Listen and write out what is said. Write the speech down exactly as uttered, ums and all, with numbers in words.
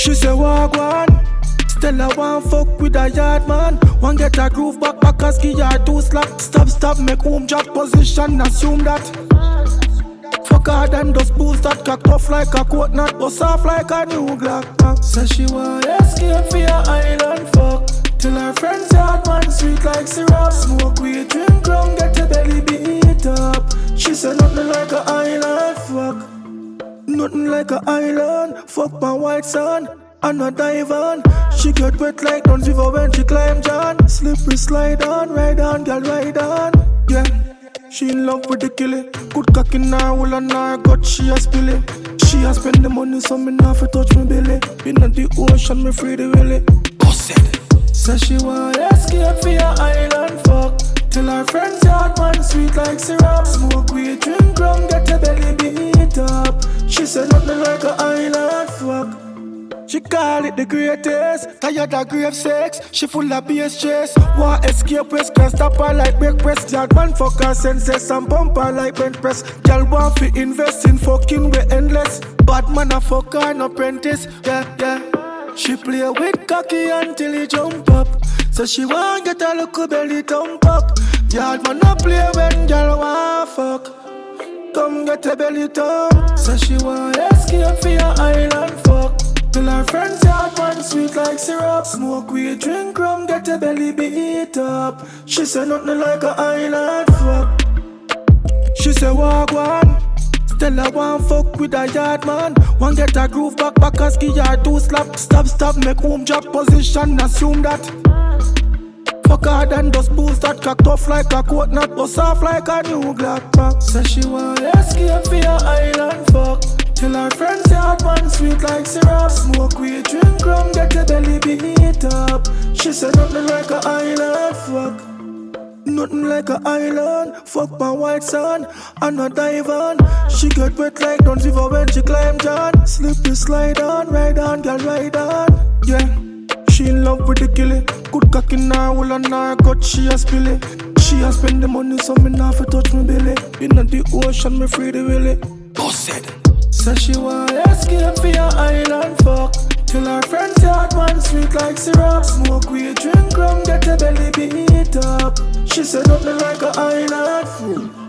She say walk one. Stella one fuck with a yard man. One get a groove back back as ski yard two slap. Stop stop make home drop position. Assume that. Fuck hard and just boost that cock tough like a coconut, but soft like a new Glock. Say she want escape for your island fuck. Till her friends yard man sweet like syrup. Smoke weed, drink rum, get your belly beat up. She said nothing like a island fuck. Nothing like a island. Fuck my white son. I'm not diving. She get wet like Duns River when she climb John. Slippery slide on, ride on, girl ride on. Yeah, she in love with the killing. Good cock in her hole and her gut, she a spill it. She a spend the money so me not fi touch me belly. In the ocean, me free the willy. Busted. Say she want escape for your island fuck. Till her friends yard man sweet like syrup. Smoke weed, drink rum, get your belly beat up. She said nothing like a island fuck. She call it the greatest. Tired of grave sex. She full of B S chase. Want escape press, can't stop her like break press. Yard man fuck her senses and bump her like bench press. Girl want fi invest in fucking we endless. Bad man a fuck her an apprentice. Yeah, yeah. She play with cocky until he jump up. So she want get a little belly thump up. Yard man a play when girl want fuck. Come get a belly thump. So she want escape for your island fuck. Till her friends yard man sweet like syrup. Smoke weed, drink rum, get your belly beat up. She said nothing like a island fuck. She say walk one. Stella one fuck with a yard man. One get a groove back back as ski yard two slap. Stop stop make home drop position. Assume that. Fuck hard and just boost that cock tough like a coconut, but soft like a new Glock. Say she want escape for your island fuck. Till her friends yard man sweet like syrup. Smoke weed, drink rum, get your belly beat up. She said nothing like a island fuck. Nothing like a island. Fuck my white son. I'm not diving. She get wet like Duns River when she climb John. Slippery slide on, ride on, girl ride on. Yeah, she in love with the killing. Good cock in her hole and her gut, she a spill it. She a spend the money so me not fi touch me belly. In the ocean, me free the willy. Busted. Say she want escape for your island fuck. Till her friends yard man sweet like syrup. Smoke weed, drink rum, get your belly beat up. She said nothing like a island fool.